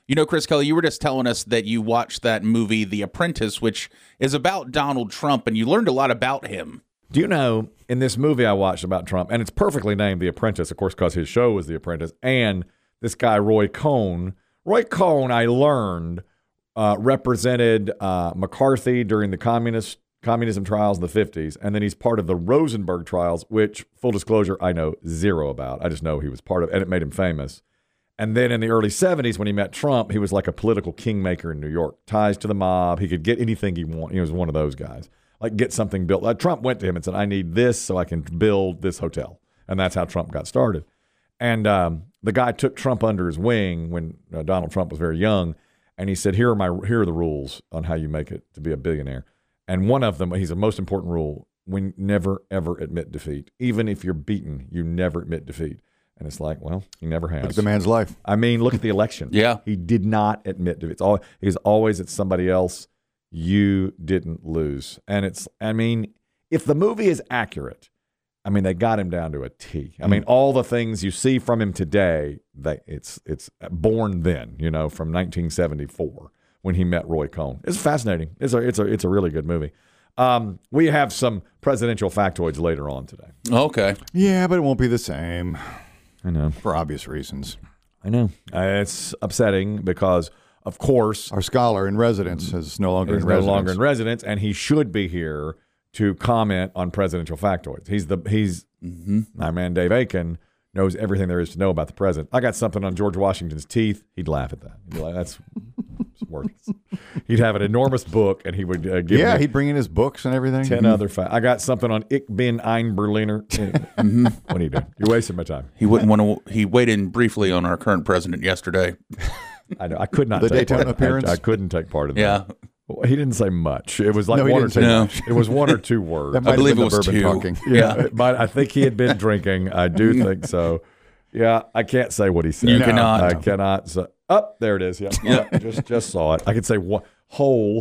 You know, Chris Kelly, you were just telling us that you watched that movie, The Apprentice, which is about Donald Trump, and you learned a lot about him. Do you know, in this movie I watched about Trump, and it's perfectly named The Apprentice, of course, because his show was The Apprentice, and this guy, Roy Cohn. Roy Cohn, I learned, represented McCarthy during the communism trials in the 50s, and then he's part of the Rosenberg trials, which, full disclosure, I know zero about. I just know he was part of, and it made him famous. And then in the early 70s, when he met Trump, he was like a political kingmaker in New York. Ties to the mob. He could get anything he wanted. He was one of those guys. Like, get something built. Like, Trump went to him and said, I need this so I can build this hotel. And that's how Trump got started. And the guy took Trump under his wing when Donald Trump was very young. And he said, here are the rules on how you make it to be a billionaire. And one of them, he's the most important rule, we never, ever admit defeat. Even if you're beaten, you never admit defeat. And it's like, well, he never has. Look at the man's life. I mean, look at the election. Yeah. He did not admit to it. He's always it's somebody else. You didn't lose. And if the movie is accurate, they got him down to a T. All the things you see from him today, it's born then, from 1974 when he met Roy Cohn. It's fascinating. It's a really good movie. We have some presidential factoids later on today. Okay. Yeah, but it won't be the same. I know. For obvious reasons. I know. It's upsetting because, of course, our scholar in residence is no longer in residence, and he should be here to comment on presidential factoids. He's my man Dave Aiken knows everything there is to know about the president. I got something on George Washington's teeth. He'd laugh at that. He'd be like, "That's worthless." He'd have an enormous book, and he would give me he'd bring in his books and everything. 10 other facts. I got something on Ich bin ein Berliner. What are you doing? You're wasting my time. He wouldn't want to. He weighed in briefly on our current president yesterday. I know. I could not. The take Daytona part. appearance. I couldn't take part in that. Yeah. Well, he didn't say much. It was like one or two. It was one or two words. That might I believe have been it was the bourbon two. talking. Yeah, but I think he had been drinking. I do think so. Yeah, I can't say what he said. You cannot. I cannot. Say, there it is. Yeah, just saw it. I can say what whole.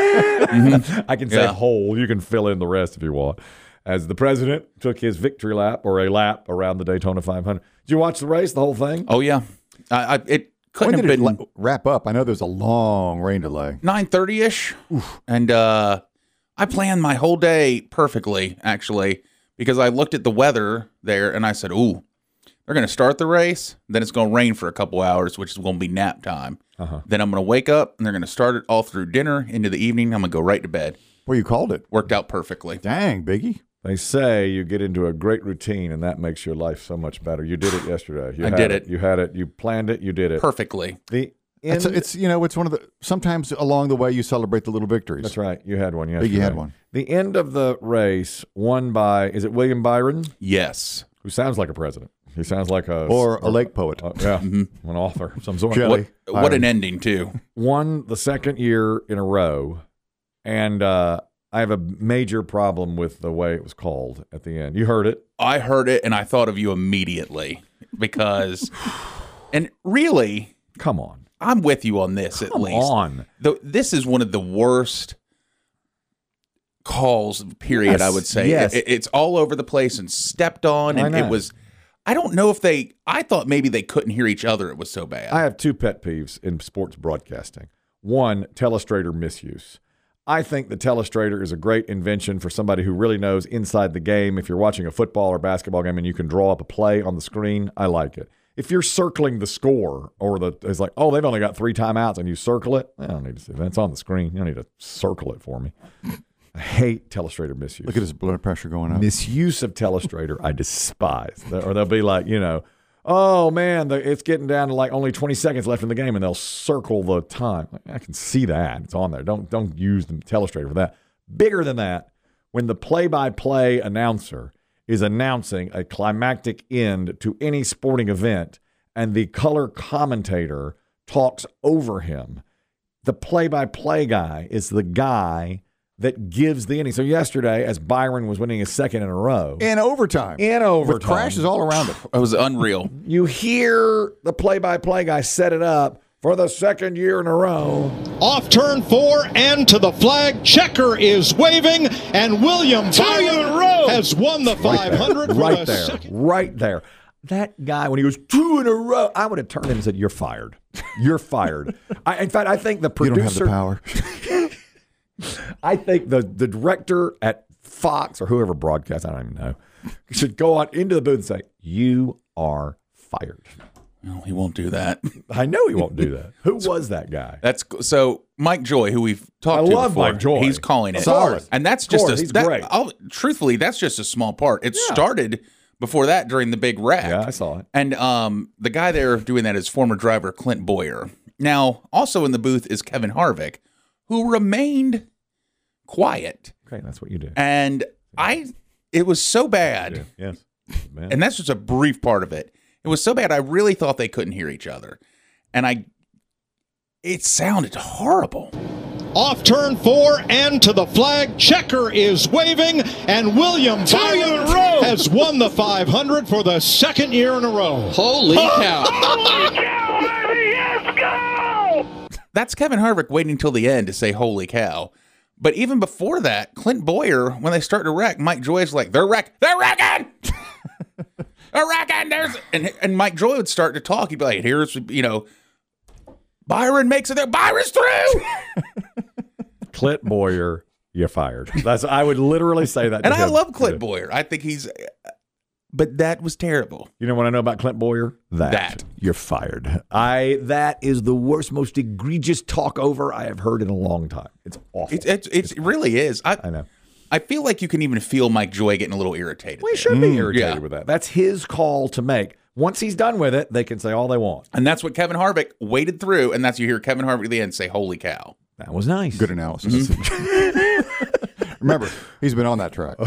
I can say whole. You can fill in the rest if you want. As the president took his victory lap or a lap around the Daytona 500. Did you watch the race, the whole thing? Oh yeah, it couldn't When have did been it wrap up? I know there's a long rain delay. 9:30ish, and I planned my whole day perfectly, actually, because I looked at the weather there and I said, "Ooh, they're going to start the race, then it's going to rain for a couple hours, which is going to be nap time. Then I'm going to wake up and they're going to start it all through dinner into the evening. I'm going to go right to bed." Well, you called it. Worked out perfectly. Dang, Biggie. They say you get into a great routine, and that makes your life so much better. You did it yesterday. I did it. You had it. You planned it. You did it Perfectly. It's one of the, sometimes along the way you celebrate the little victories. That's right. You had one yesterday. Biggie had one. The end of the race won by, is it William Byron? Yes. Who sounds like a president. He sounds like a lake poet. An author of some sort. Jelly. What an ending, too. Won the second year in a row, and I have a major problem with the way it was called at the end. You heard it. I heard it, and I thought of you immediately because, and really, come on, I'm with you on this at least. Come on. This is one of the worst calls, period, Yes, I would say. yes. It's all over the place and stepped on, and it was, I don't know if I thought maybe they couldn't hear each other. It was so bad. I have two pet peeves in sports broadcasting. One, telestrator misuse. I think the telestrator is a great invention for somebody who really knows inside the game. If you're watching a football or basketball game and you can draw up a play on the screen, I like it. If you're circling the score or it's like, oh, they've only got 3 timeouts and you circle it, I don't need to see that. It's on the screen. You don't need to circle it for me. I hate telestrator misuse. Look at his blood pressure going up. Misuse of telestrator, I despise. Or they'll be like, oh, man, it's getting down to like only 20 seconds left in the game, and they'll circle the time. I can see that. It's on there. Don't use the telestrator for that. Bigger than that, when the play-by-play announcer is announcing a climactic end to any sporting event and the color commentator talks over him, the play-by-play guy is the guy that gives the inning. So yesterday, as Byron was winning his second in a row. In overtime. With crashes all around it. It was unreal. You hear the play-by-play guy set it up for the second year in a row. Off turn 4 and to the flag. Checker is waving, and William Byron has won the 500 right there. That guy, when he goes 2 in a row, I would have turned him and said, "You're fired. You're fired." In fact, I think the producer, You don't have the power. I think the director at Fox or whoever broadcasts, I don't even know, should go on into the booth and say, "You are fired." No, he won't do that. I know he won't do that. Who was that guy? That's so Mike Joy, who we've talked I to love before. Mike Joy. He's calling it Solid. and that's Of just course, he's great. Truthfully, that's just a small part. It started before that during the big wreck. Yeah, I saw it. And the guy there doing that is former driver Clint Boyer. Now, also in the booth is Kevin Harvick, who remained quiet. Okay, that's what you do. And it was so bad. Yes. Man. And that's just a brief part of it. It was so bad, I really thought they couldn't hear each other. And it sounded horrible. Off turn 4 and to the flag. Checker is waving, and William Byron has won the 500 for the second year in a row. Holy cow. Holy cow, baby, let's go! That's Kevin Harvick waiting until the end to say, holy cow. But even before that, Clint Boyer, when they start to wreck, Mike Joy's like, they're wrecking! They're wrecking! And Mike Joy would start to talk. He'd be like, here's, Byron makes it there. Byron's through! Clint Boyer, you're fired. I would literally say that to And I him. love Clint Boyer. I think but that was terrible. You know what I know about Clint Boyer? That. You're fired. That is the worst, most egregious talk over I have heard in a long time. It's awful. It really is. I know. I feel like you can even feel Mike Joy getting a little irritated. We should be irritated yeah. with that. That's his call to make. Once he's done with it, they can say all they want. And that's what Kevin Harvick waded through, and that's you hear Kevin Harvick at the end say, holy cow. That was nice. Good analysis. Remember, he's been on that track.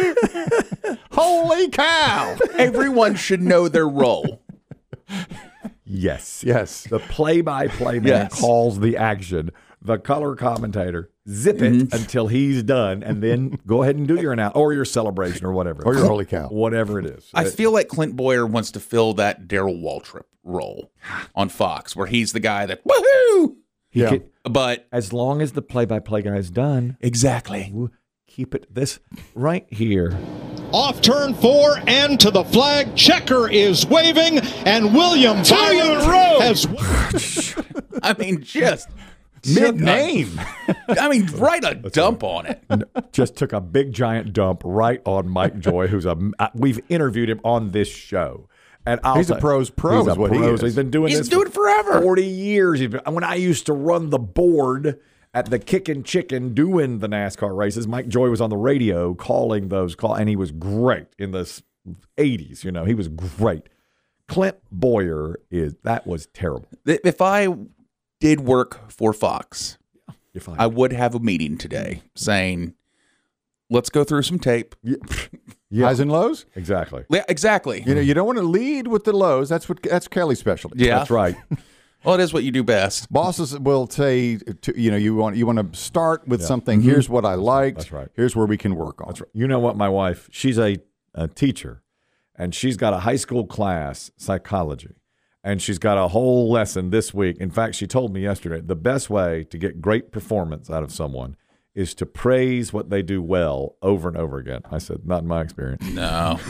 Holy cow! Everyone should know their role. Yes. Yes. The play-by-play man Yes. calls the action. The color commentator, zip it until he's done, and then go ahead and do your or your celebration or whatever. Or your holy cow. Whatever it is. I feel like Clint Boyer wants to fill that Darrell Waltrip role on Fox, where he's the guy that, woohoo! Yeah. But As long as the play-by-play guy is done, exactly. we'll keep it this right here. Off turn 4 and to the flag. Checker is waving, and William Byron has I mean, just Mid-name. write a dump on it. Just took a big giant dump right on Mike Joy, who's we've interviewed him on this show. And He's a pro's pro, He's is what he is. He's been doing He's this doing it forever. 40 years. When I used to run the board at the Kickin' Chicken doing the NASCAR races, Mike Joy was on the radio calling those calls, and he was great in the 80s. He was great. Clint Boyer that was terrible. If I did work for Fox, You're fine. I would have a meeting today saying, let's go through some tape. Highs and lows? Exactly. Yeah, exactly. You don't want to lead with the lows. That's Kelly's specialty. Yeah. That's right. Well, it is what you do best. Bosses will say, you want to start with something. Here's what I liked. That's right. Here's where we can work on. That's right. You know what? My wife, she's a teacher, and she's got a high school class, psychology, and she's got a whole lesson this week. In fact, she told me yesterday, the best way to get great performance out of someone is to praise what they do well over and over again. I said, not in my experience. No.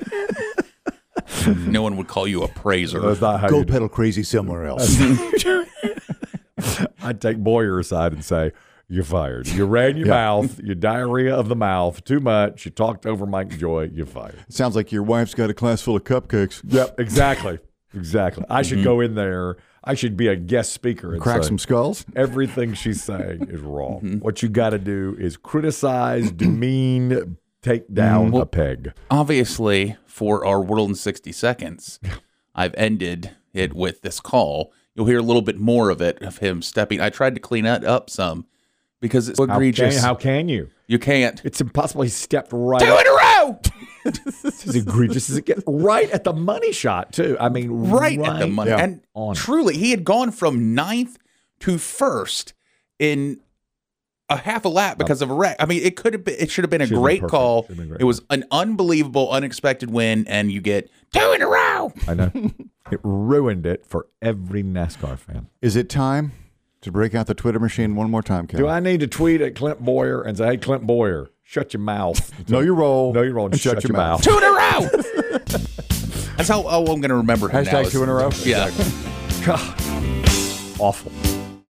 No one would call you a praiser. That's not how you do it. pedal crazy somewhere else. I'd take Boyer aside and say, you're fired. You ran your mouth, your diarrhea of the mouth, too much. You talked over Mike Joy, you're fired. Sounds like your wife's got a class full of cupcakes. Yep, exactly. Exactly. I should go in there. I should be a guest speaker and Crack say, some skulls. everything she's saying is wrong. What you got to do is criticize, demean, take down a peg. Obviously, for our World in 60 Seconds, I've ended it with this call. You'll hear a little bit more of it, of him stepping. I tried to clean it up some because it's egregious. How can you? You can't. It's impossible. He stepped right 2 in a row! It's as egregious as it gets. Right at the money shot, too. I mean, Right at the money. Yeah. And on it. truly, he had gone from 9th to 1st in a half a lap because of a wreck. I mean, it should have been a Should've been great perfect. call. Should've been great. It was an unbelievable, unexpected win, and you get 2 in a row. I know. It ruined it for every NASCAR fan. Is it time to break out the Twitter machine one more time, Kelly? Do I need to tweet at Clint Boyer and say, hey, Clint Boyer, shut your mouth. Know your role. Know your role and shut your mouth. 2 in a row. That's how I'm going to remember him now. Hashtag 2 in a row. Yeah. God. Awful.